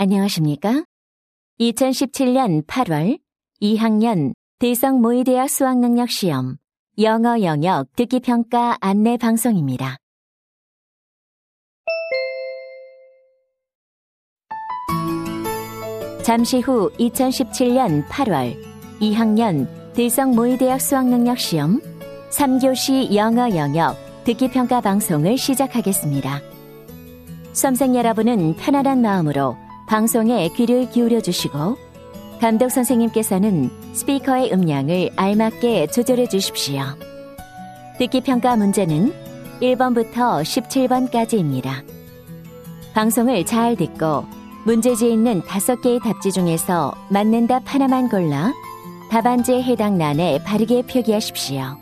안녕하십니까? 2017년 8월 2학년 대성모의대학 수학능력시험 영어 영역 듣기평가 안내 방송입니다. 잠시 후 2017년 8월 2학년 대성모의대학 수학능력시험 3교시 영어 영역 듣기평가 방송을 시작하겠습니다. 수험생 여러분은 편안한 마음으로 방송에 귀를 기울여 주시고 감독 선생님께서는 스피커의 음량을 알맞게 조절해 주십시오. 듣기평가 문제는 1번부터 17번까지입니다. 방송을 잘 듣고 문제지에 있는 5개의 답지 중에서 맞는 답 하나만 골라 답안지에 해당 란에 바르게 표기하십시오.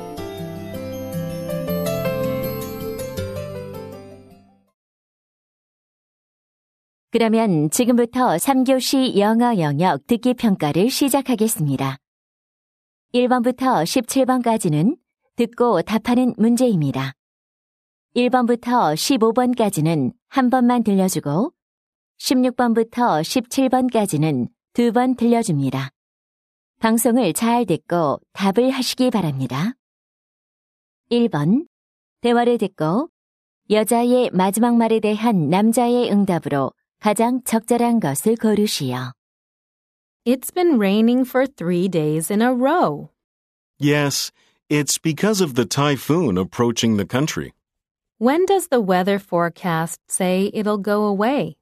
그러면 지금부터 3교시 영어 영역 듣기 평가를 시작하겠습니다. 1번부터 17번까지는 듣고 답하는 문제입니다. 1번부터 15번까지는 한 번만 들려주고 16번부터 17번까지는 2번 들려줍니다. 방송을 잘 듣고 답을 하시기 바랍니다. 1번, 대화를 듣고 여자의 마지막 말에 대한 남자의 응답으로 가장 적절한 것을 고르시오. It's been raining for 3 days in a row. Yes, it's because of the typhoon approaching the country. When does the weather forecast say it'll go away?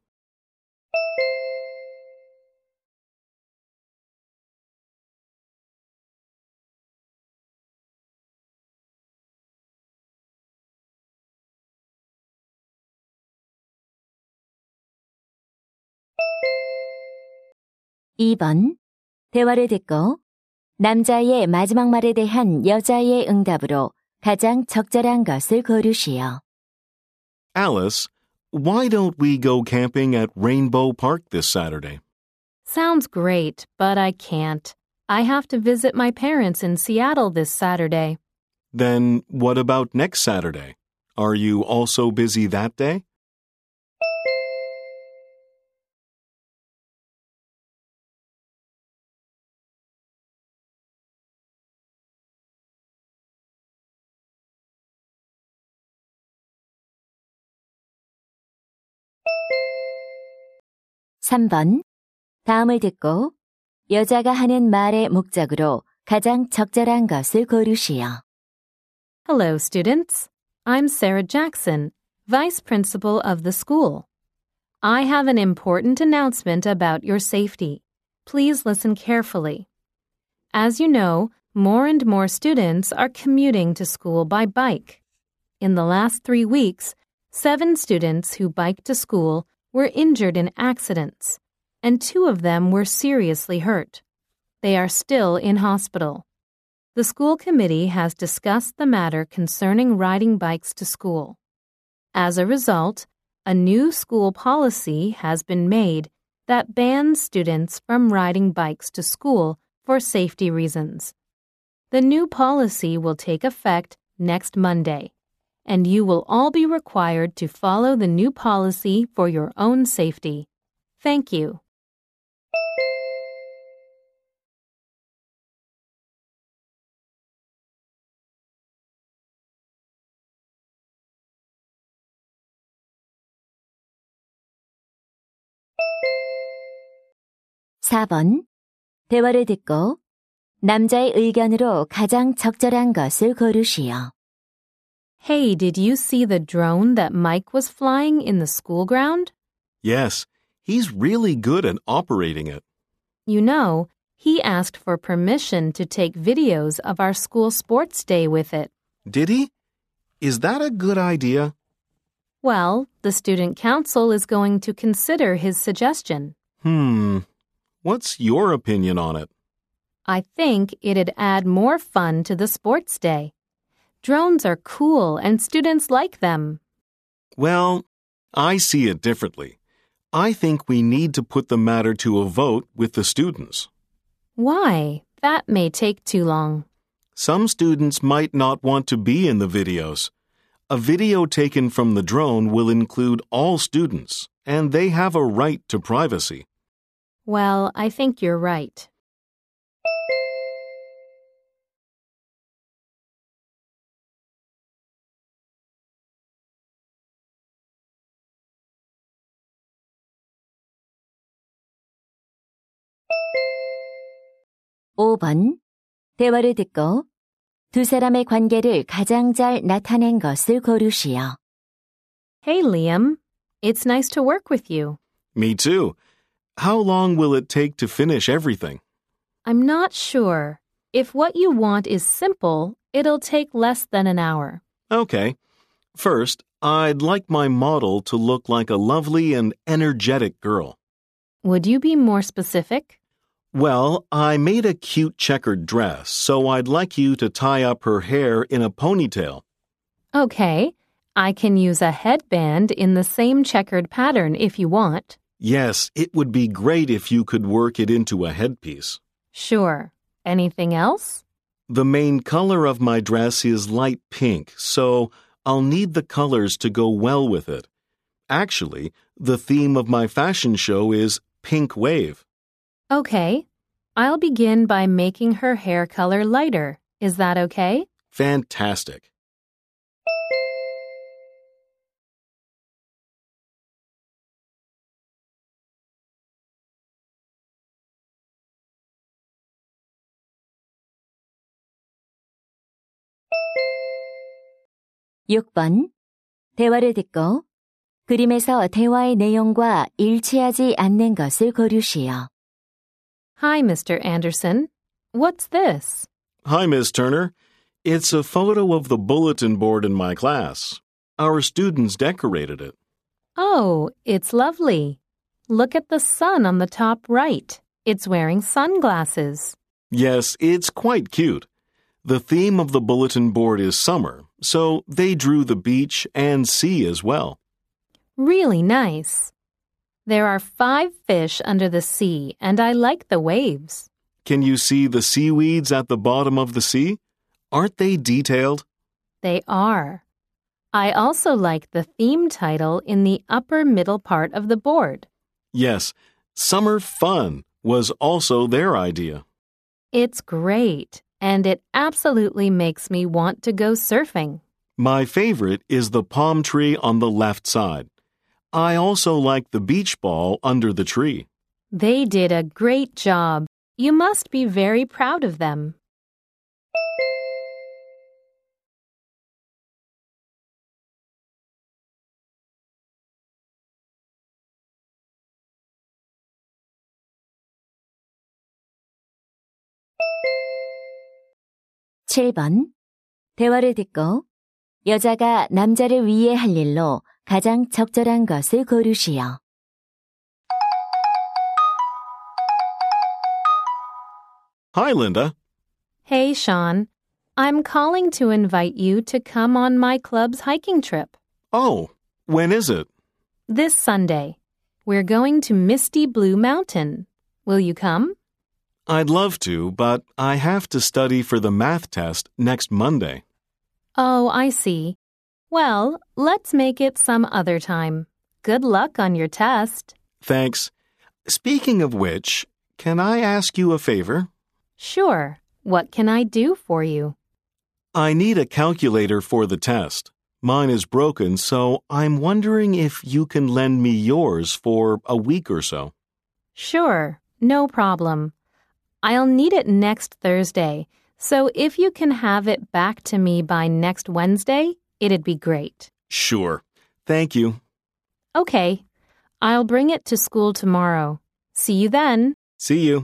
(2번) 대화를 듣고 남자의 마지막 말에 대한 여자의 응답으로 가장 적절한 것을 고르시오. Alice, why don't we go camping at Rainbow Park this Saturday? Sounds great, but I can't. I have to visit my parents in Seattle this Saturday. Then what about next Saturday? Are you also busy that day? (3번) 다음을 듣고 여자가 하는 말의 목적으로 가장 적절한 것을 고르시오. Hello, students. I'm Sarah Jackson, Vice Principal of the school. I have an important announcement about your safety. Please listen carefully. As you know, more and more students are commuting to school by bike. In the last 3 weeks, 7 students who biked to school were injured in accidents, and 2 of them were seriously hurt. They are still in hospital. The school committee has discussed the matter concerning riding bikes to school. As a result, a new school policy has been made that bans students from riding bikes to school for safety reasons. The new policy will take effect next Monday, and you will all be required to follow the new policy for your own safety. Thank you. (4번) 대화를 듣고 남자의 의견으로 가장 적절한 것을 고르시오. Hey, did you see the drone that Mike was flying in the school ground? Yes, he's really good at operating it. You know, he asked for permission to take videos of our school sports day with it. Did he? Is that a good idea? Well, the student council is going to consider his suggestion. What's your opinion on it? I think it'd add more fun to the sports day. Drones are cool and students like them. Well, I see it differently. I think we need to put the matter to a vote with the students. Why? That may take too long. Some students might not want to be in the videos. A video taken from the drone will include all students, and they have a right to privacy. Well, I think you're right. (5번) 대화를 듣고 두 사람의 관계를 가장 잘 나타낸 것을 고르시오. Hey, Liam. It's nice to work with you. Me too. How long will it take to finish everything? I'm not sure. If what you want is simple, it'll take less than an hour. Okay. First, I'd like my model to look like a lovely and energetic girl. Would you be more specific? Well, I made a cute checkered dress, so I'd like you to tie up her hair in a ponytail. Okay. I can use a headband in the same checkered pattern if you want. Yes, it would be great if you could work it into a headpiece. Sure. Anything else? The main color of my dress is light pink, so I'll need the colors to go well with it. Actually, the theme of my fashion show is Pink Wave. Okay. I'll begin by making her hair color lighter. Is that okay? Fantastic. (6번) 대화를 듣고 그림에서 대화의 내용과 일치하지 않는 것을 고르시오. Hi, Mr. Anderson. What's this? Hi, Miss Turner. It's a photo of the bulletin board in my class. Our students decorated it. Oh, it's lovely. Look at the sun on the top right. It's wearing sunglasses. Yes, it's quite cute. The theme of the bulletin board is summer, so they drew the beach and sea as well. Really nice. There are 5 fish under the sea, and I like the waves. Can you see the seaweeds at the bottom of the sea? Aren't they detailed? They are. I also like the theme title in the upper middle part of the board. Yes, Summer Fun was also their idea. It's great, and it absolutely makes me want to go surfing. My favorite is the palm tree on the left side. I also like the beach ball under the tree. They did a great job. You must be very proud of them. (7번) 대화를 듣고 여자가 남자를 위해 할 일로 가장 적절한 것을 고르시오. Hi, Linda. Hey, Sean. I'm calling to invite you to come on my club's hiking trip. Oh, when is it? This Sunday. We're going to Misty Blue Mountain. Will you come? I'd love to, but I have to study for the math test next Monday. Oh, I see. Well, let's make it some other time. Good luck on your test. Thanks. Speaking of which, can I ask you a favor? Sure. What can I do for you? I need a calculator for the test. Mine is broken, so I'm wondering if you can lend me yours for a week or so. Sure. No problem. I'll need it next Thursday, so if you can have it back to me by next Wednesday, it'd be great. Sure. Thank you. Okay. I'll bring it to school tomorrow. See you then. See you.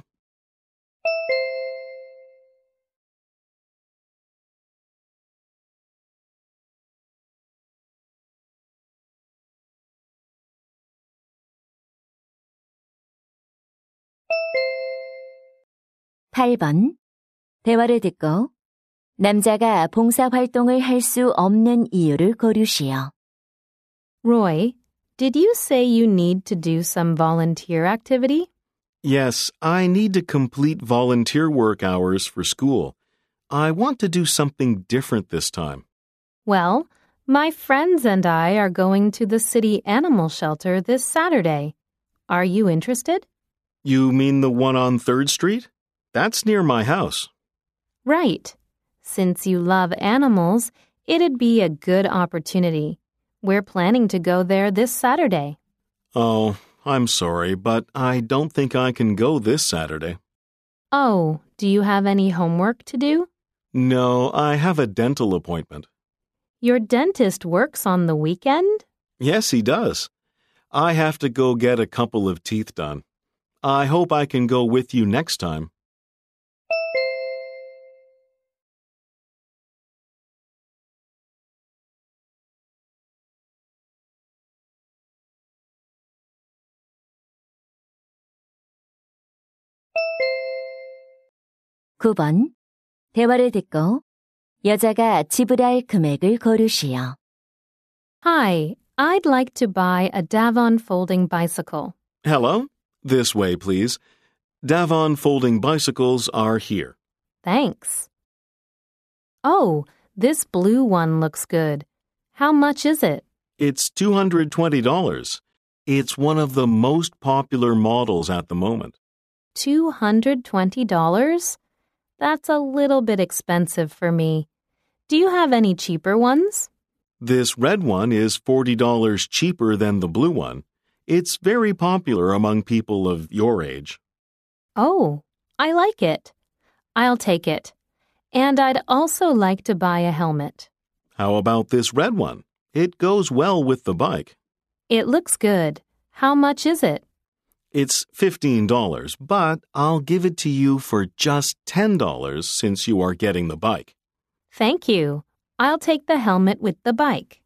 (8번) 대화를 듣고 남자가 봉사활동을 할 수 없는 이유를 고르시오. Roy, did you say you need to do some volunteer activity? Yes, I need to complete volunteer work hours for school. I want to do something different this time. Well, My friends and I are going to the city animal shelter this Saturday. Are you interested? You mean the one on 3rd Street? That's near my house. Right. Since you love animals, it'd be a good opportunity. We're planning to go there this Saturday. Oh, I'm sorry, but I don't think I can go this Saturday. Oh, do you have any homework to do? No, I have a dental appointment. Your dentist works on the weekend? Yes, he does. I have to go get a couple of teeth done. I hope I can go with you next time. (9번) 대화를 듣고 여자가 지불할 금액을 고르시오. Hi, I'd like to buy a Davon folding bicycle. Hello? This way, please. Davon folding bicycles are here. Thanks. Oh, this blue one looks good. How much is it? It's $220. It's one of the most popular models at the moment. $220? That's a little bit expensive for me. Do you have any cheaper ones? This red one is $40 cheaper than the blue one. It's very popular among people of your age. Oh, I like it. I'll take it. And I'd also like to buy a helmet. How about this red one? It goes well with the bike. It looks good. How much is it? It's $15, but I'll give it to you for just $10 since you are getting the bike. Thank you. I'll take the helmet with the bike.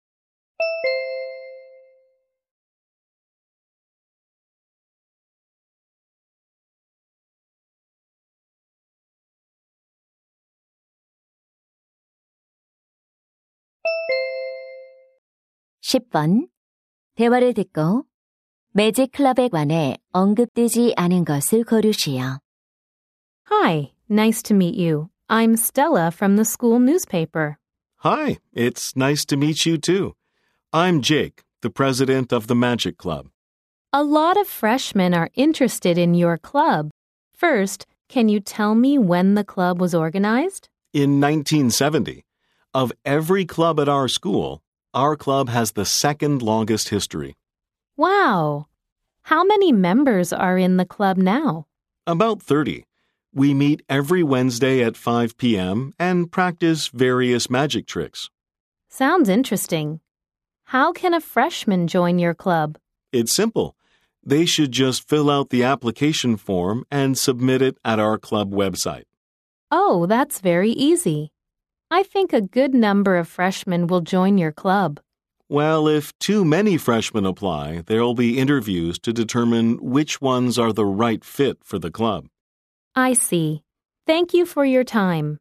(10번) 대화를 듣고 매직 클럽에 관해 언급되지 않은 것을 고르시오. Hi, nice to meet you. I'm Stella from the school newspaper. Hi, it's nice to meet you too. I'm Jake, the president of the Magic Club. A lot of freshmen are interested in your club. First, can you tell me when the club was organized? In 1970, of every club at our school, our club has the second longest history. Wow! How many members are in the club now? About 30. We meet every Wednesday at 5 p.m. and practice various magic tricks. Sounds interesting. How can a freshman join your club? It's simple. They should just fill out the application form and submit it at our club website. Oh, that's very easy. I think a good number of freshmen will join your club. Well, if too many freshmen apply, there'll be interviews to determine which ones are the right fit for the club. I see. Thank you for your time.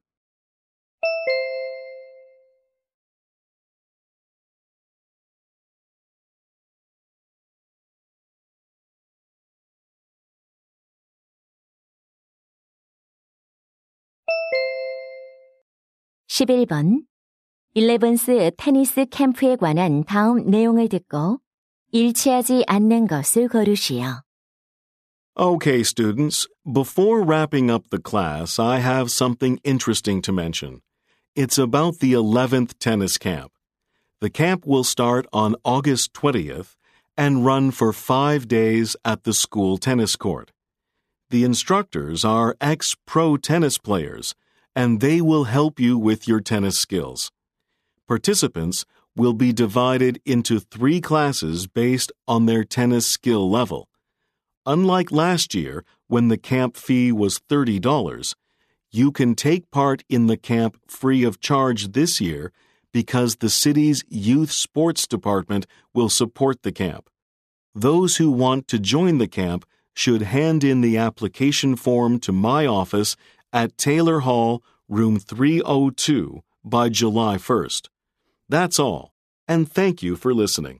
(11번) 일레븐스 테니스 캠프에 관한 다음 내용을 듣고 일치하지 않는 것을 고르시오. Okay, students, before wrapping up the class, I have something interesting to mention. It's about the 11th tennis camp. The camp will start on August 20th and run for 5 days at the school tennis court. The instructors are ex-pro tennis players, and they will help you with your tennis skills. Participants will be divided into 3 classes based on their tennis skill level. Unlike last year, when the camp fee was $30, you can take part in the camp free of charge this year because the city's youth sports department will support the camp. Those who want to join the camp should hand in the application form to my office at Taylor Hall, room 302, by July 1st. That's all, and thank you for listening.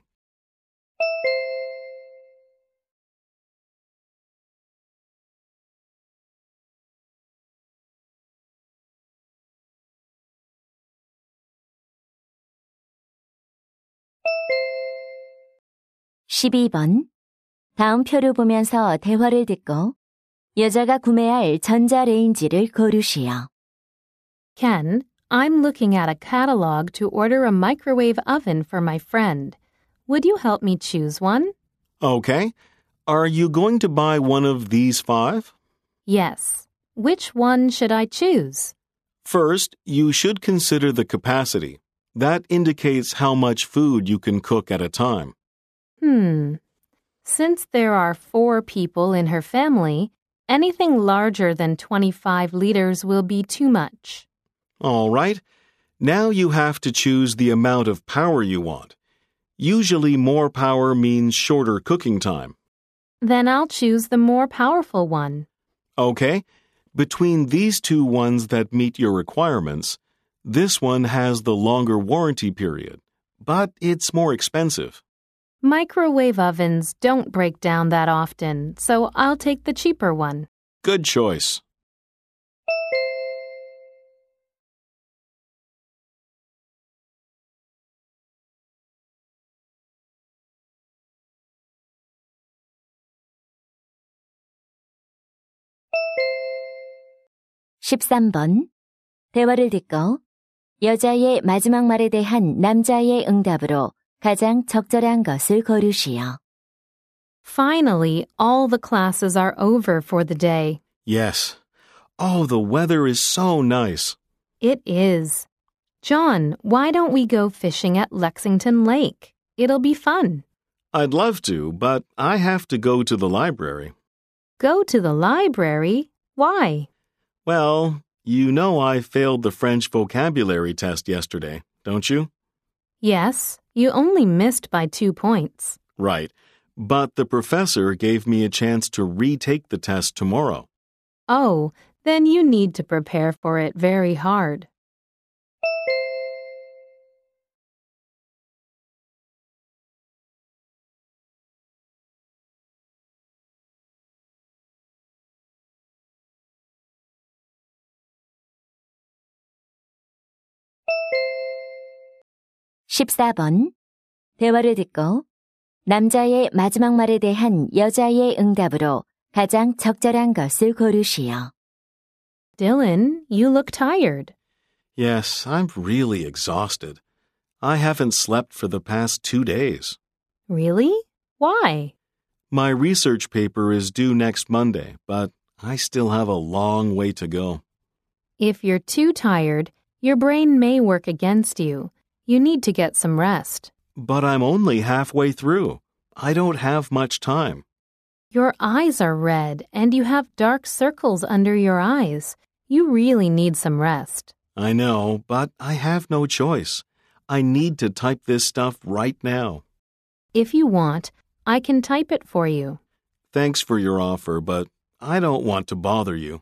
12번. 다음 표를 보면서 대화를 듣고 여자가 구매할 전자레인지를 고르시오. Ken, I'm looking at a catalog to order a microwave oven for my friend. Would you help me choose one? Okay. Are you going to buy one of these 5? Yes. Which one should I choose? First, you should consider the capacity. That indicates how much food you can cook at a time. Since there are 4 people in her family, anything larger than 25 liters will be too much. All right. Now you have to choose the amount of power you want. Usually more power means shorter cooking time. Then I'll choose the more powerful one. Okay. Between these 2 ones that meet your requirements, this one has the longer warranty period, but it's more expensive. Microwave ovens don't break down that often, so I'll take the cheaper one. Good choice. (13번) 대화를 듣고 여자의 마지막 말에 대한 남자의 응답으로 가장 적절한 것을 고르시오. Finally, all the classes are over for the day. Yes. Oh, the weather is so nice. It is. John, why don't we go fishing at Lexington Lake? It'll be fun. I'd love to, but I have to go to the library. Go to the library? Why? Well, you know I failed the French vocabulary test yesterday, don't you? Yes, you only missed by 2 points. Right. But the professor gave me a chance to retake the test tomorrow. Oh, then you need to prepare for it very hard. (14번) 대화를 듣고 남자의 마지막 말에 대한 여자의 응답으로 가장 적절한 것을 고르시오. Dylan, you look tired. Yes, I'm really exhausted. I haven't slept for the past 2 days. Really? Why? My research paper is due next Monday, but I still have a long way to go. If you're too tired, your brain may work against you. You need to get some rest. But I'm only halfway through. I don't have much time. Your eyes are red and you have dark circles under your eyes. You really need some rest. I know, but I have no choice. I need to type this stuff right now. If you want, I can type it for you. Thanks for your offer, but I don't want to bother you.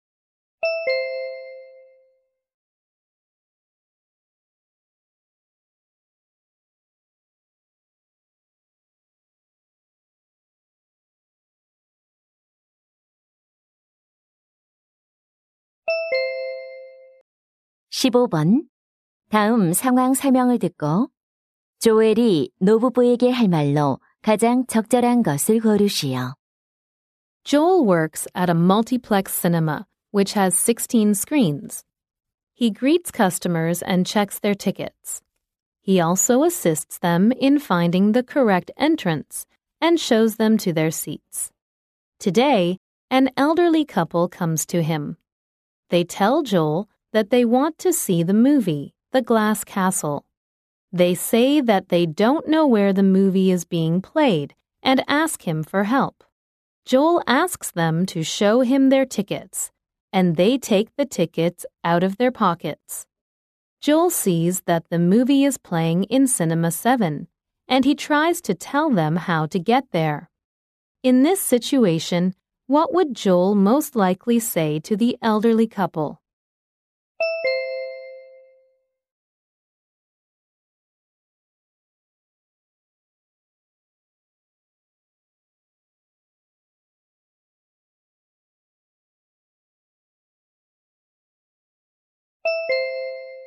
(15번) 다음 상황 설명을 듣고 조엘이 노부부에게 할 말로 가장 적절한 것을 고르시오. Joel works at a multiplex cinema, which has 16 screens. He greets customers and checks their tickets. He also assists them in finding the correct entrance and shows them to their seats. Today, an elderly couple comes to him. They tell Joel that they want to see the movie, The Glass Castle. They say that they don't know where the movie is being played and ask him for help. Joel asks them to show him their tickets, and they take the tickets out of their pockets. Joel sees that the movie is playing in Cinema 7, and he tries to tell them how to get there. In this situation, what would Joel most likely say to the elderly couple?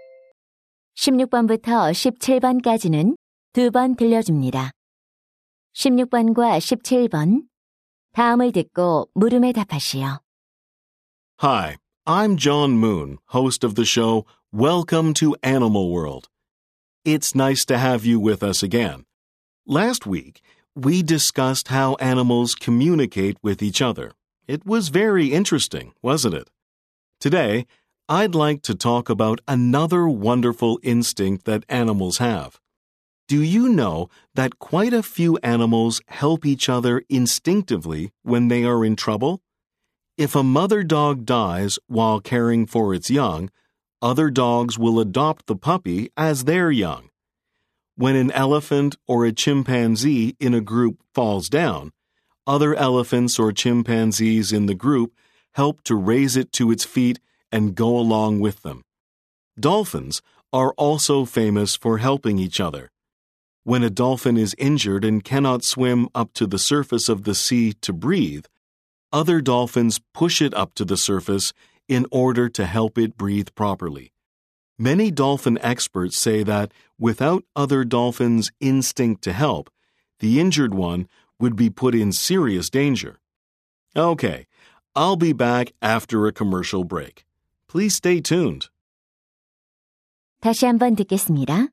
(16번부터 17번까지는 2번 들려줍니다. 16번과 17번. 다음을 듣고 물음에 답하시오. Hi, I'm John Moon, host of the show Welcome to Animal World. It's nice to have you with us again. Last week, we discussed how animals communicate with each other. It was very interesting, wasn't it? Today, I'd like to talk about another wonderful instinct that animals have. Do you know that quite a few animals help each other instinctively when they are in trouble? If a mother dog dies while caring for its young, other dogs will adopt the puppy as their young. When an elephant or a chimpanzee in a group falls down, other elephants or chimpanzees in the group help to raise it to its feet and go along with them. Dolphins are also famous for helping each other. When a dolphin is injured and cannot swim up to the surface of the sea to breathe, other dolphins push it up to the surface in order to help it breathe properly. Many dolphin experts say that without other dolphins' instinct to help, the injured one would be put in serious danger. Okay, I'll be back after a commercial break. Please stay tuned. 다시 한번 듣겠습니다.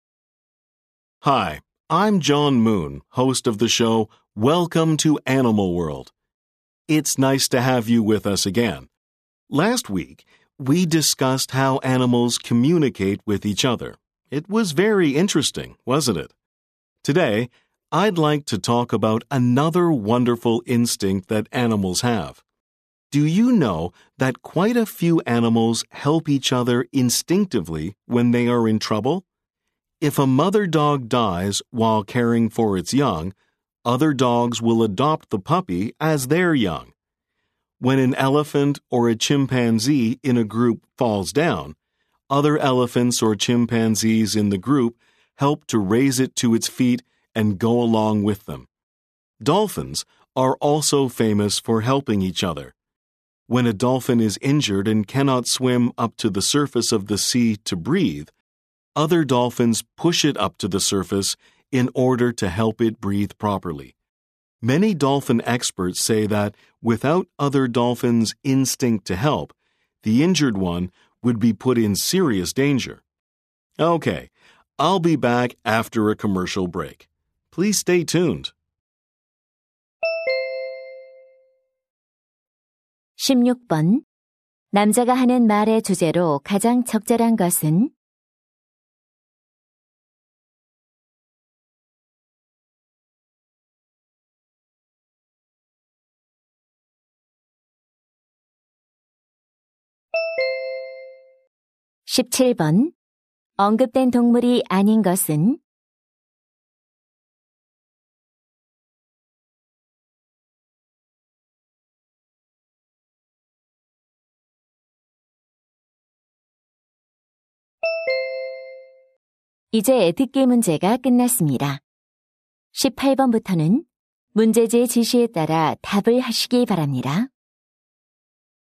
Hi, I'm John Moon, host of the show Welcome to Animal World. It's nice to have you with us again. Last week, we discussed how animals communicate with each other. It was very interesting, wasn't it? Today, I'd like to talk about another wonderful instinct that animals have. Do you know that quite a few animals help each other instinctively when they are in trouble? If a mother dog dies while caring for its young, other dogs will adopt the puppy as their young. When an elephant or a chimpanzee in a group falls down, other elephants or chimpanzees in the group help to raise it to its feet and go along with them. Dolphins are also famous for helping each other. When a dolphin is injured and cannot swim up to the surface of the sea to breathe, other dolphins push it up to the surface in order to help it breathe properly. Many dolphin experts say that without other dolphins' instinct to help, the injured one would be put in serious danger. Okay, I'll be back after a commercial break. Please stay tuned. 16번. 남자가 하는 말의 주제로 가장 적절한 것은? 17번. 언급된 동물이 아닌 것은? '이제 듣기 문제가 끝났습니다. 18번부터는 문제지의 지시에 따라 답을 하시기 바랍니다.